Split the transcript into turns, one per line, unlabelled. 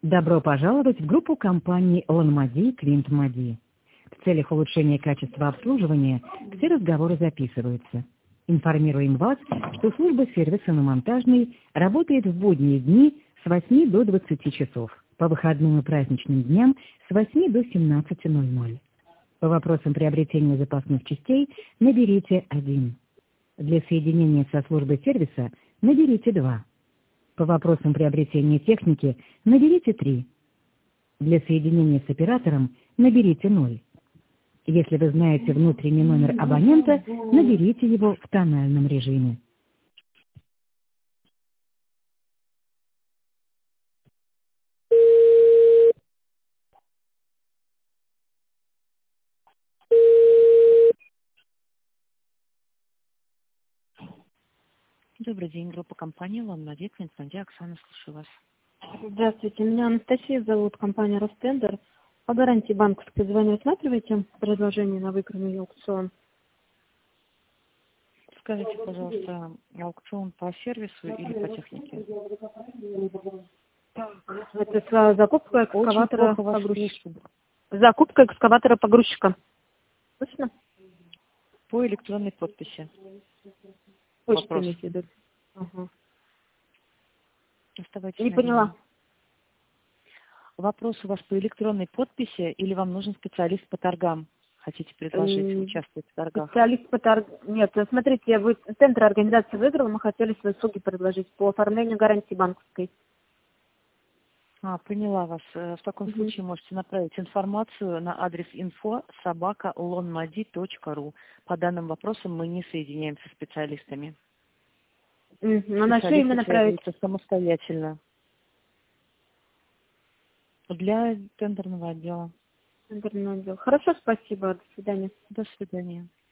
Добро пожаловать в группу компаний «Лонмади» Клинт Мади. В целях улучшения качества обслуживания все разговоры записываются. Информируем вас, что служба сервиса на Монтажной работает в будние дни с 8 до 20 часов, по выходным и праздничным дням с 8 до 17:00. По вопросам приобретения запасных частей наберите 1. Для соединения со службой сервиса наберите 2. По вопросам приобретения техники наберите 3. Для соединения с оператором наберите 0. Если вы знаете внутренний номер абонента, наберите его в тональном режиме. Добрый день, группа компании «Лонмади», Клинт Мади, Оксана, слушаю вас.
Здравствуйте, меня Анастасия зовут, компания «Ростендер». По гарантии банковской звоню, рассматриваете предложение на выигранный аукцион?
Скажите, пожалуйста, аукцион по сервису или по технике?
Это с закупкой экскаватора-погрузчика. Закупка экскаватора-погрузчика. Точно?
По электронной подписи.
Почта имеете в виду? Ага.
Оставайтесь
Не
на
поняла.
линии. Вопрос у вас по электронной подписи или вам нужен специалист по торгам? Хотите предложить участвовать в торгах?
Специалист по торгам. Нет, смотрите, вы центр организации выиграл, мы хотели свои услуги предложить по оформлению гарантии банковской.
Поняла вас. В таком случае можете направить информацию на адрес info@lonmadi.ru. По данным вопросам мы не соединяемся с специалистами.
На наше имя направить?
Самостоятельно. Для тендерного отдела.
Тендерный отдел. Хорошо, спасибо. До свидания.
До свидания.